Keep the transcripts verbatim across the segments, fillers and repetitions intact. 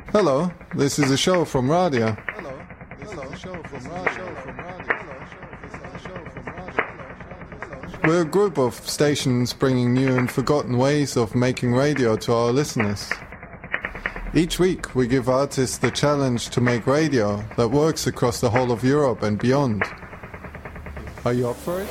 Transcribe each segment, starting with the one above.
Hello, this is a show from Radio. Hello, this is a show from Radio. We're a group of stations bringing new and forgotten ways of making radio to our listeners. Each week we give artists the challenge to make radio that works across the whole of Europe and beyond. Are you up for it?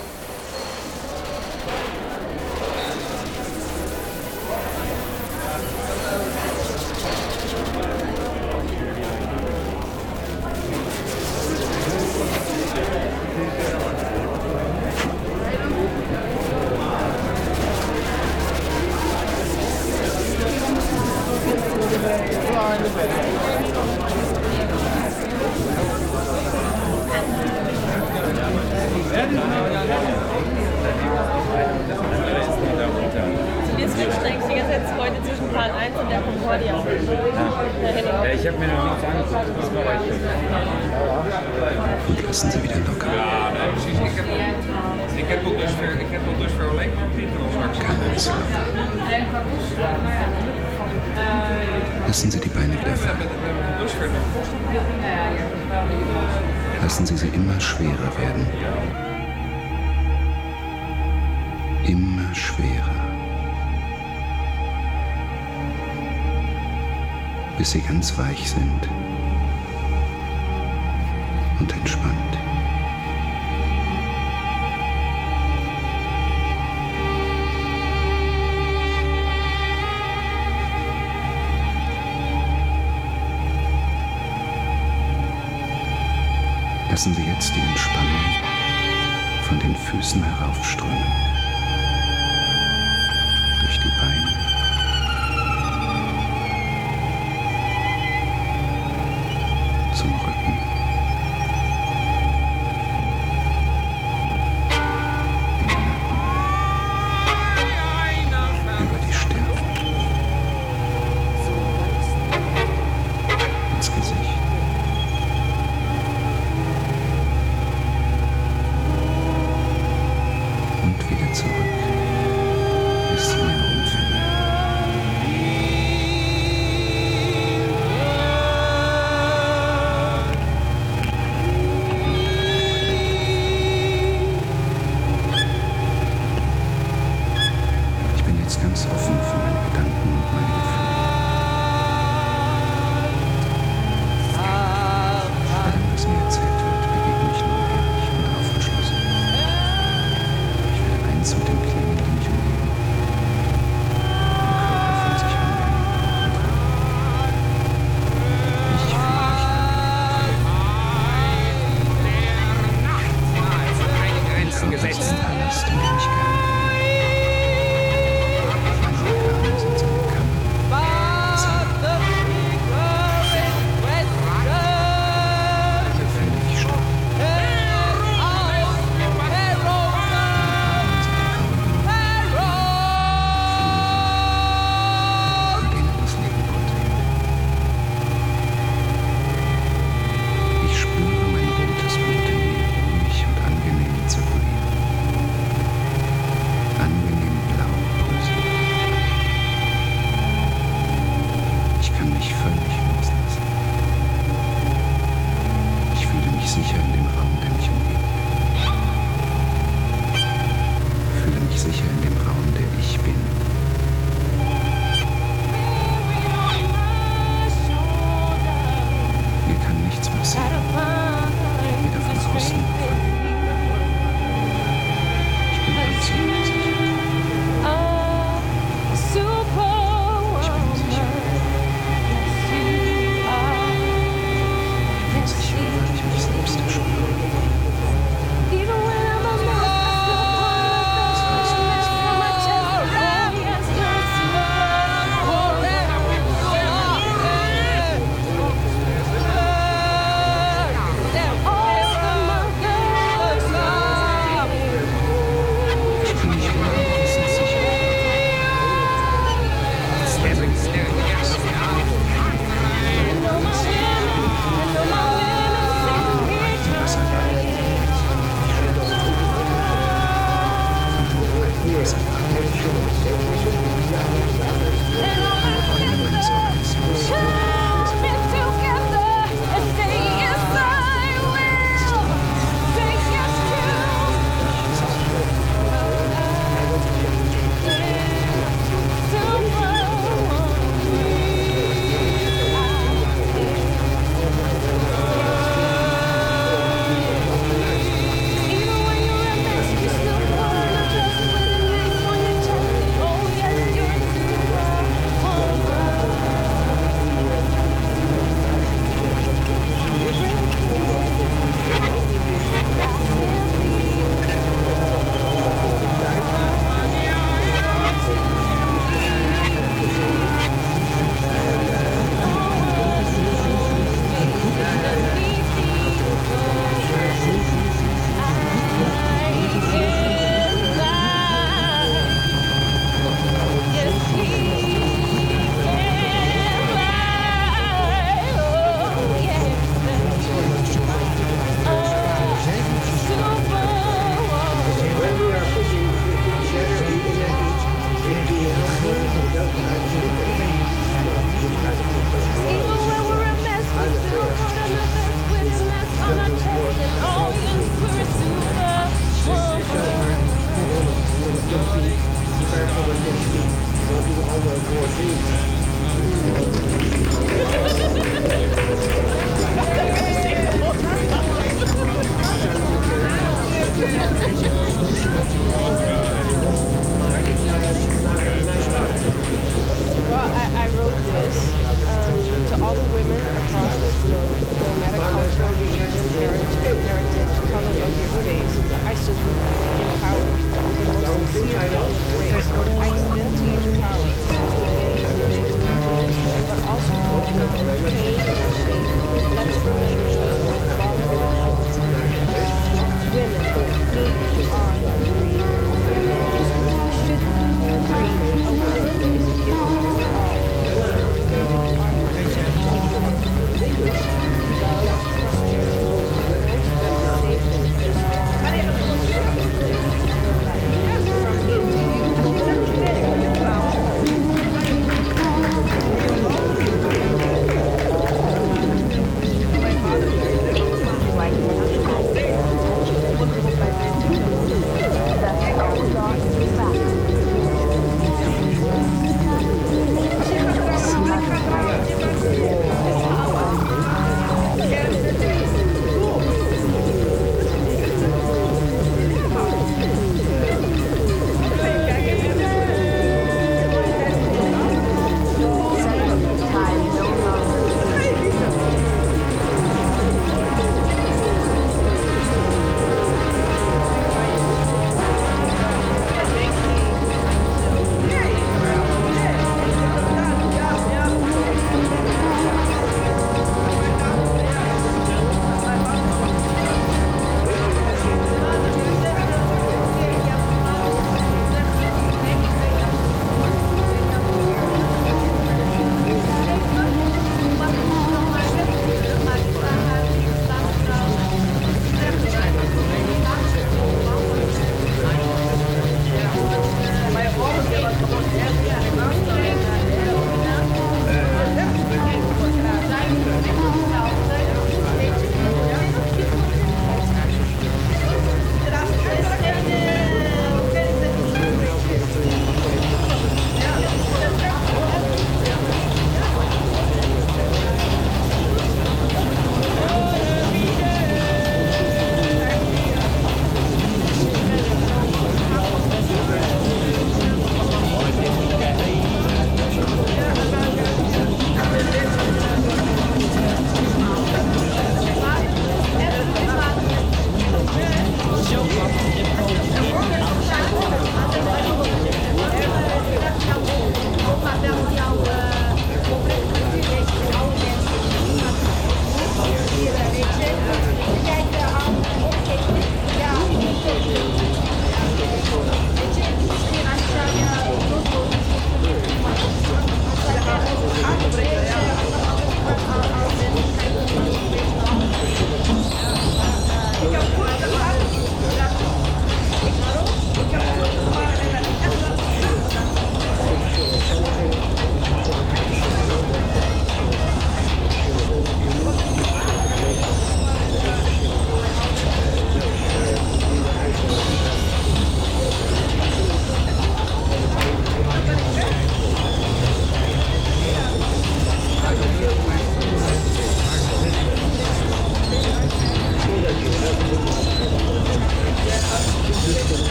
Lassen Sie die Beine wieder fallen. Lassen Sie sie immer schwerer werden. Immer schwerer. Bis sie ganz weich sind und entspannt. Lassen Sie jetzt die Entspannung von den Füßen heraufströmen. Durch die Beine. Zum Rücken. Über die Stirn. Ins Gesicht. Und wieder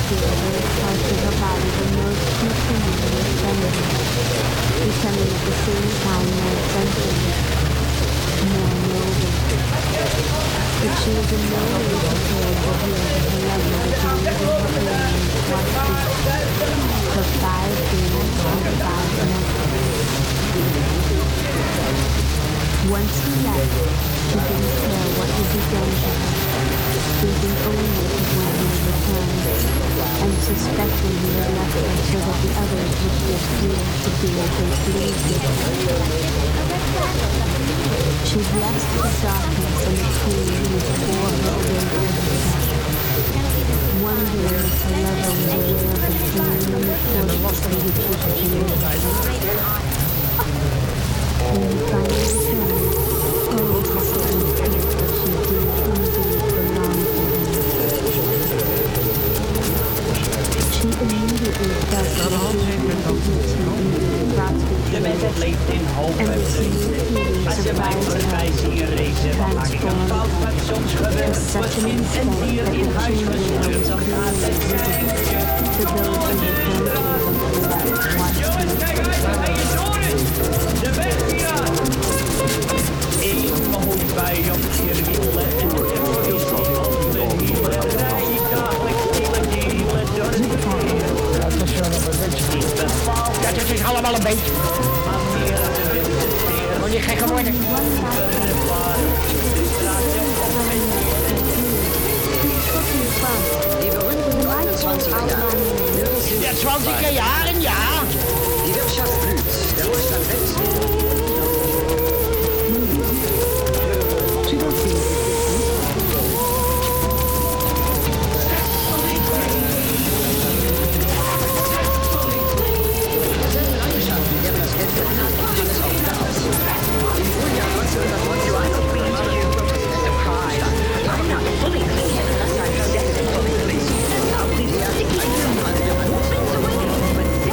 feel those parts of her body the most continually feminine, becoming at the same time more sensitive, more noble. But she was in no way prepared to hear that her lover was using her earrings twice a week, for five days and five nights. Once he left, she didn't care what had been done to her, thinking only of when he would return, and suspecting he had left her so that the others would feel free to do as they pleased with her. She blessed the darkness and the pain which bore her away from herself, wondering if her lover was aware of the pain and the torture he would put her through. When he finally returned, oh, how sudden peace that she did easily belong to him. She immediately felt the dignity brought to the and this new feeling surprised her, transformed her, to such an extent that the chamberlain was clearly visible to those in the front that watched him. Ja, het is allemaal een beetje. Moet je gekker worden. Ja, zwanzig jaren, ja. Die Wirtschaft blüht, der Wohlstand wächst. Thank you.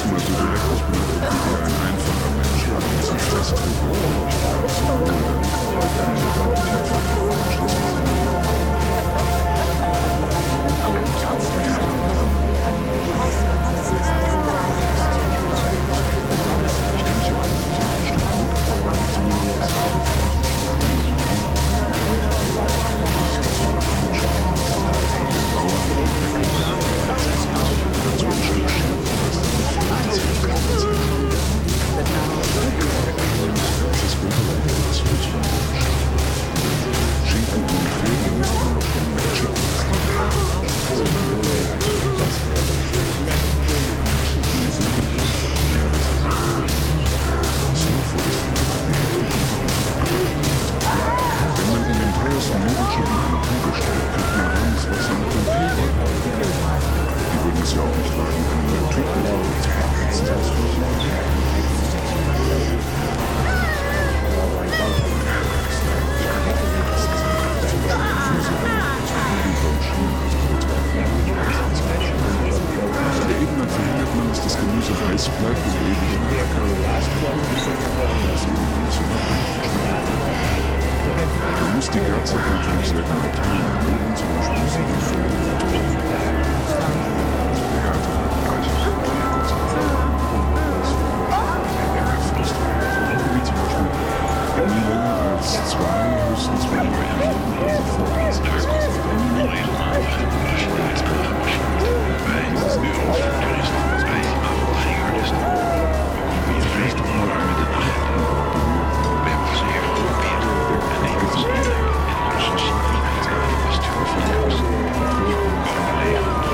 mal so direkt, ich bin eher ein einfacher Mensch, aber das ist das Thank you.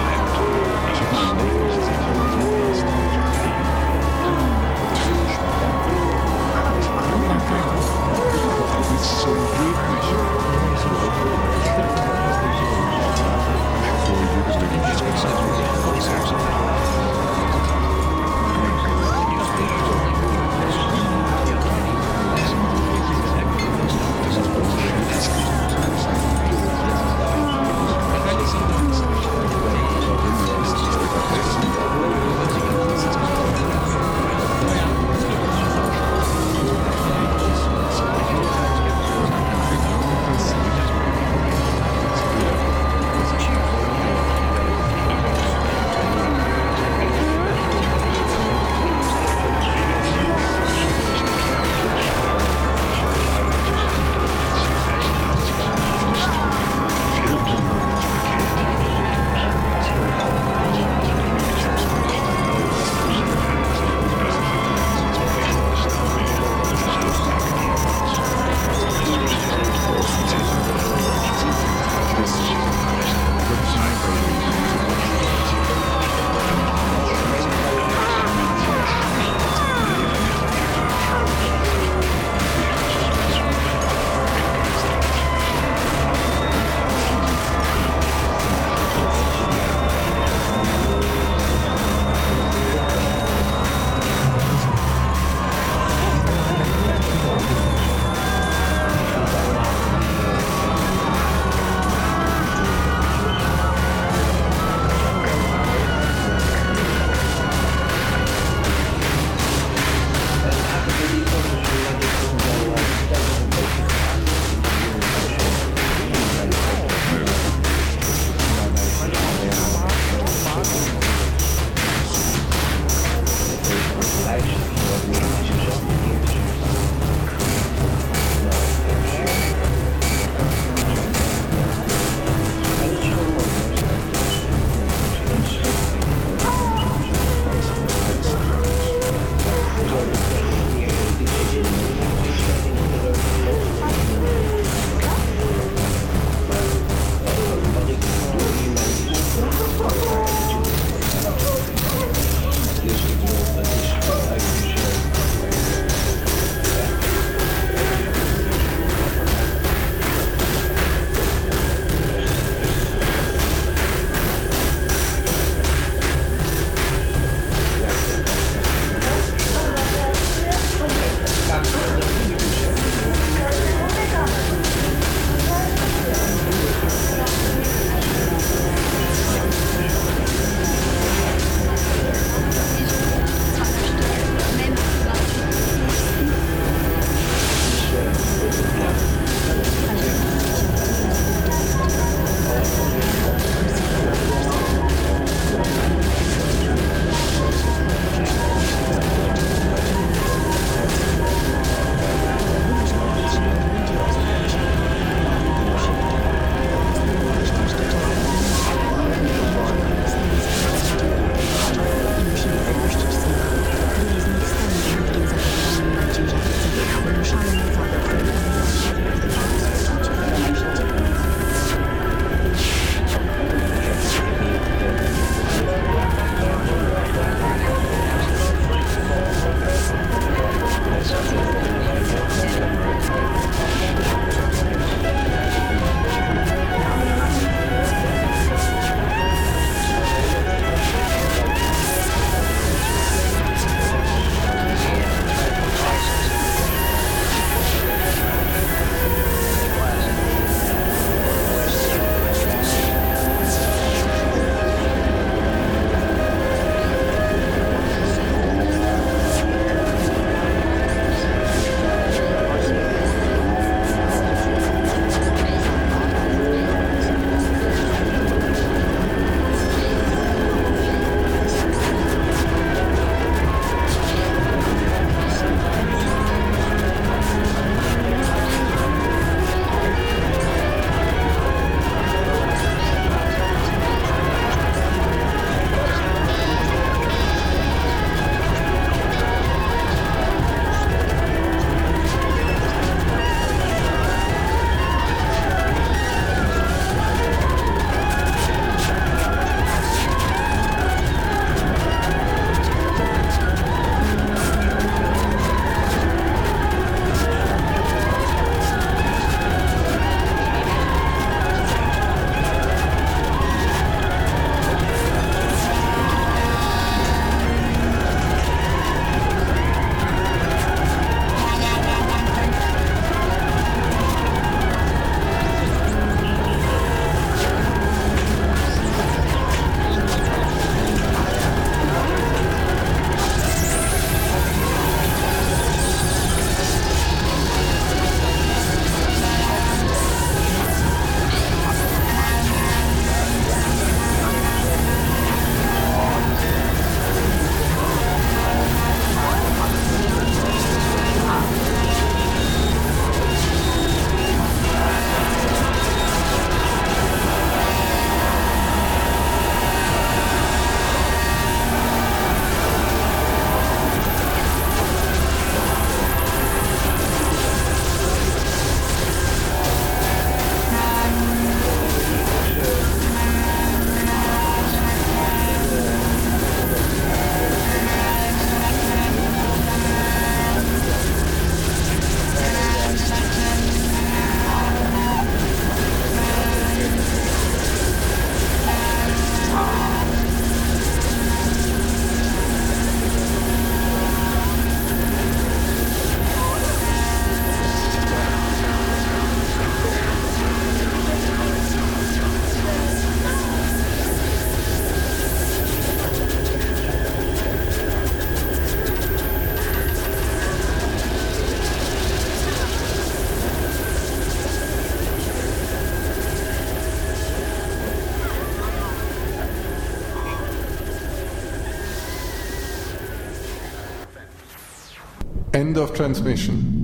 End of transmission.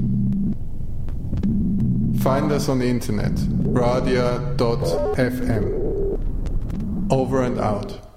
Find us on the internet, radia dot f m. Over and out.